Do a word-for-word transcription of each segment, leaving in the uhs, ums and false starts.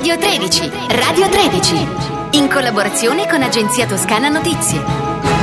Radio tredici, Radio tredici, in collaborazione con Agenzia Toscana Notizie.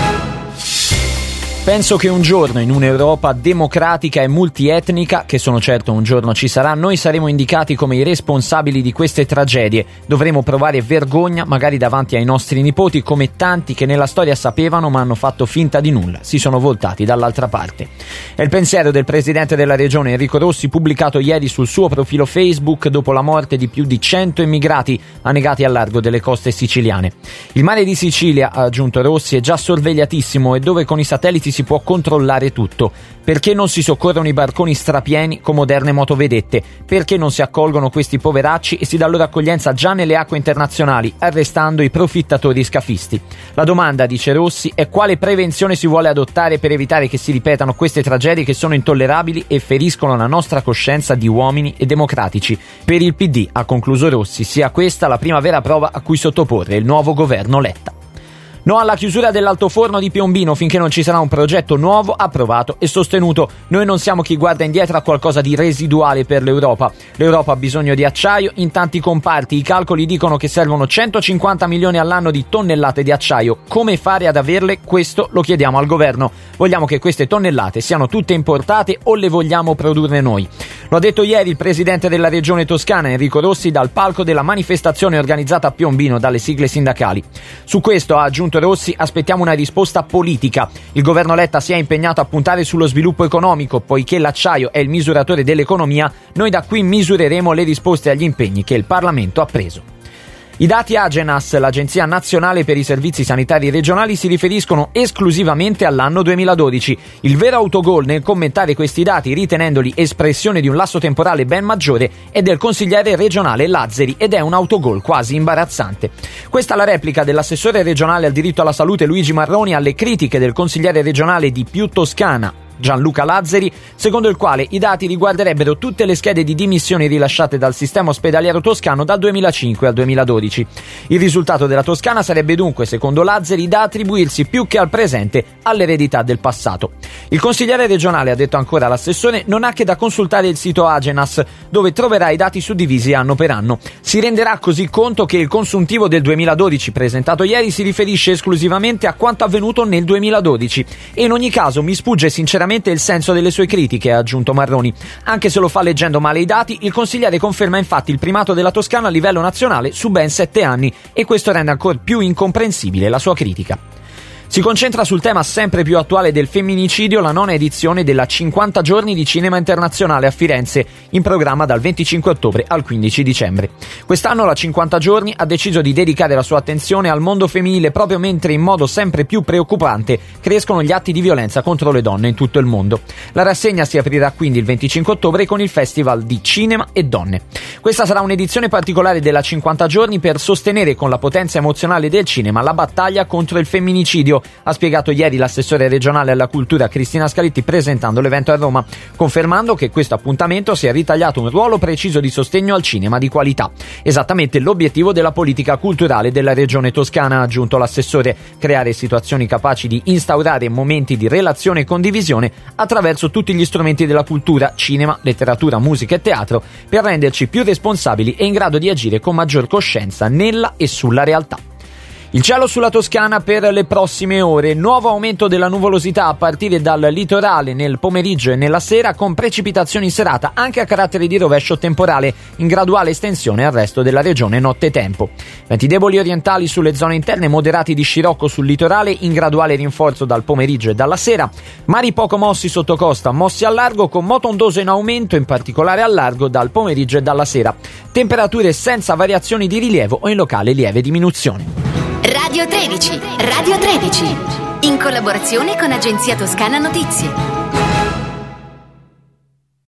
Penso che un giorno in un'Europa democratica e multietnica, che sono certo un giorno ci sarà, noi saremo indicati come i responsabili di queste tragedie. Dovremo provare vergogna magari davanti ai nostri nipoti, come tanti che nella storia sapevano ma hanno fatto finta di nulla, si sono voltati dall'altra parte. È il pensiero del presidente della regione Enrico Rossi, pubblicato ieri sul suo profilo Facebook dopo la morte di più di cento immigrati annegati al largo delle coste siciliane. Il mare di Sicilia, ha aggiunto Rossi, è già sorvegliatissimo e dove con i satelliti si può controllare tutto. Perché non si soccorrono i barconi strapieni con moderne motovedette? Perché non si accolgono questi poveracci e si dà loro accoglienza già nelle acque internazionali, arrestando i profittatori scafisti? La domanda, dice Rossi, è quale prevenzione si vuole adottare per evitare che si ripetano queste tragedie che sono intollerabili e feriscono la nostra coscienza di uomini e democratici. Per il P D, ha concluso Rossi, sia questa la prima vera prova a cui sottoporre il nuovo governo Letta. No alla chiusura dell'altoforno di Piombino finché non ci sarà un progetto nuovo, approvato e sostenuto. Noi non siamo chi guarda indietro a qualcosa di residuale per l'Europa. L'Europa ha bisogno di acciaio in tanti comparti. I calcoli dicono che servono centocinquanta milioni all'anno di tonnellate di acciaio. Come fare ad averle? Questo lo chiediamo al governo. Vogliamo che queste tonnellate siano tutte importate o le vogliamo produrre noi? Lo ha detto ieri il presidente della regione Toscana, Enrico Rossi, dal palco della manifestazione organizzata a Piombino dalle sigle sindacali. Su questo, ha aggiunto Rossi, aspettiamo una risposta politica. Il governo Letta si è impegnato a puntare sullo sviluppo economico, poiché l'acciaio è il misuratore dell'economia, noi da qui misureremo le risposte agli impegni che il Parlamento ha preso. I dati Agenas, l'Agenzia Nazionale per i Servizi Sanitari Regionali, si riferiscono esclusivamente all'anno duemiladodici. Il vero autogol nel commentare questi dati, ritenendoli espressione di un lasso temporale ben maggiore, è del consigliere regionale Lazzeri ed è un autogol quasi imbarazzante. Questa è la replica dell'assessore regionale al diritto alla salute Luigi Marroni alle critiche del consigliere regionale di Più Toscana Gianluca Lazzeri, secondo il quale i dati riguarderebbero tutte le schede di dimissioni rilasciate dal sistema ospedaliero toscano dal duemilacinque al duemiladodici. Il risultato della Toscana sarebbe dunque, secondo Lazzeri, da attribuirsi più che al presente all'eredità del passato. Il consigliere regionale, ha detto ancora l'assessore, non ha che da consultare il sito Agenas, dove troverà i dati suddivisi anno per anno. Si renderà così conto che il consuntivo del duemiladodici presentato ieri si riferisce esclusivamente a quanto avvenuto nel duemiladodici e in ogni caso mi sfugge sinceramente il senso delle sue critiche, ha aggiunto Marroni. Anche se lo fa leggendo male i dati, il consigliere conferma infatti il primato della Toscana a livello nazionale su ben sette anni e questo rende ancora più incomprensibile la sua critica. Si concentra sul tema sempre più attuale del femminicidio la nona edizione della cinquanta giorni di cinema internazionale a Firenze, in programma dal venticinque ottobre al quindici dicembre. Quest'anno la cinquanta giorni ha deciso di dedicare la sua attenzione al mondo femminile proprio mentre in modo sempre più preoccupante crescono gli atti di violenza contro le donne in tutto il mondo. La rassegna si aprirà quindi il venticinque ottobre con il Festival di Cinema e Donne. Questa sarà un'edizione particolare della cinquanta giorni per sostenere con la potenza emozionale del cinema la battaglia contro il femminicidio, ha spiegato ieri l'assessore regionale alla cultura Cristina Scaletti presentando l'evento a Roma, confermando che questo appuntamento si è ritagliato un ruolo preciso di sostegno al cinema di qualità. Esattamente l'obiettivo della politica culturale della regione toscana, ha aggiunto l'assessore, creare situazioni capaci di instaurare momenti di relazione e condivisione attraverso tutti gli strumenti della cultura, cinema, letteratura, musica e teatro, per renderci più responsabili e in grado di agire con maggior coscienza nella e sulla realtà. Il cielo sulla Toscana per le prossime ore, nuovo aumento della nuvolosità a partire dal litorale nel pomeriggio e nella sera con precipitazioni in serata anche a carattere di rovescio temporale in graduale estensione al resto della regione nottetempo. Venti deboli orientali sulle zone interne, moderati di scirocco sul litorale in graduale rinforzo dal pomeriggio e dalla sera, mari poco mossi sotto costa, mossi al largo con moto ondoso in aumento in particolare al largo dal pomeriggio e dalla sera. Temperature senza variazioni di rilievo o in locale lieve diminuzione. Radio tredici, Radio tredici, in collaborazione con Agenzia Toscana Notizie.